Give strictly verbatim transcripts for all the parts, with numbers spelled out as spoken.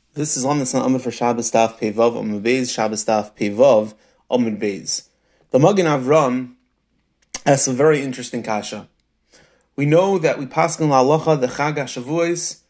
This is on the San Amud for Shabbos Daf Pevav Amud Beis Shabbos Daf Pevav Amud Beis. The Magen Avram has a very interesting kasha. We know that we paskin la'alacha the Chag HaShavuos.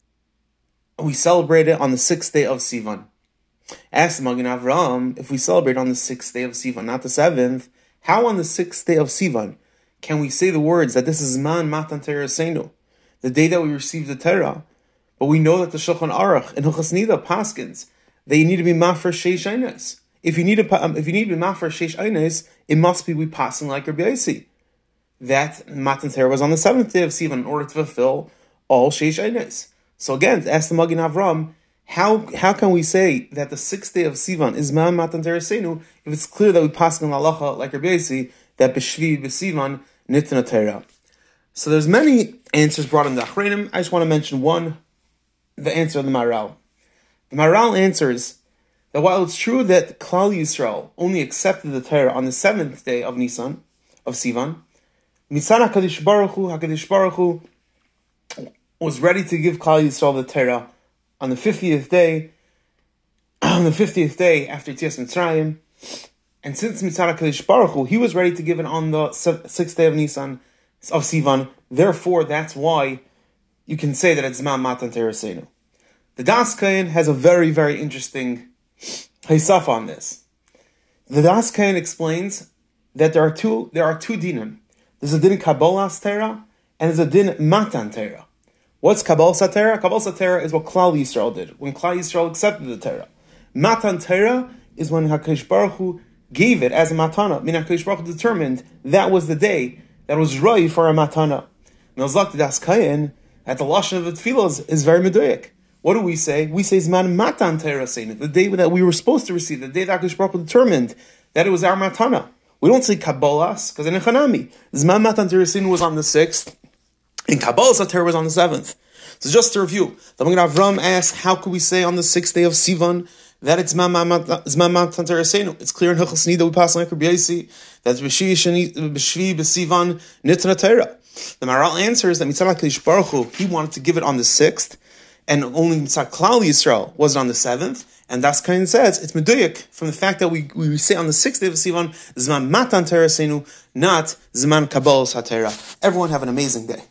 We celebrate it on the sixth day of Sivan. Ask the Magen Avram, if we celebrate on the sixth day of Sivan, not the seventh, how on the sixth day of Sivan can we say the words that this is Man Matan Torah Seinu, the day that we received the Torah? But we know that the Shulchan Aruch and Hilchos Nida paskins, they need to be mafar sheish einos. If you need to, um, if you need to be mafar sheish einos, it must be we passing like Rabbi Yossi. That Matan Torah was on the seventh day of Sivan in order to fulfill all sheish einos. So again, to ask the Magen Avram, how how can we say that the sixth day of Sivan is Man Matan Torah Seinu if it's clear that we pass in halacha like Rabbi Yossi that b'shvi b'Sivan nitna Torah? So there's many answers brought in the Achreinim. I just want to mention one. The answer of the Maharal. The Maharal answers that while it's true that Klal Yisrael only accepted the Torah on the seventh day of Nisan, of Sivan, Mitzad HaKadosh Baruch Hu, HaKadosh Baruch Hu was ready to give Klal Yisrael the Torah on the fiftieth day, on the fiftieth day after Yetzias Mitzrayim, and since Mitzad HaKadosh Baruch Hu, he was ready to give it on the sixth day of Nisan, of Sivan, therefore that's why you can say that it's Man Matan Torah Seinu. The Das Kayan has a very, very interesting haisaf on this. The Das Kayan explains that there are two there are two dinim. There's a din Kabbalas Torah and there's a din Matan Torah. What's Kabbalas Torah? Kabbalas Torah is what Klal Yisrael did when Klal Yisrael accepted the Torah. Matan Torah is when HaKadosh Baruch Hu gave it as a matana. Meaning HaKadosh Baruch Hu determined that was the day that was right for a matana. Now, Zak the Das Kayan, at the lashon of the tefillah is, is very medoyek. What do we say? We say Zman Matan Torah Seinu, the day that we were supposed to receive, the day that HaKadosh Baruch Hu determined that it was our matana. We don't say Kabbalas, because in Echanami, Zman Matan Torah Seinu was on the sixth, and Kabbalas Torah was on the seventh. So just to review, the Magen Avram asks, how could we say on the sixth day of Sivan that it's Zman Matan Torah Seinu? It's clear in Hilchos Nida we pass like Rabbi Yossi that b'shvi b'Sivan nitna Torah. The Maharal answers that Mitzad HaKadosh Baruch Hu, he wanted to give it on the sixth, and only Mitzad Klal Yisrael was on the seventh, and Das Kayan says it's meduyik from the fact that we, we say on the sixth day of Sivan, Zman Matan Torah Seinu, not Zman Kabbalas HaTorah. Everyone have an amazing day.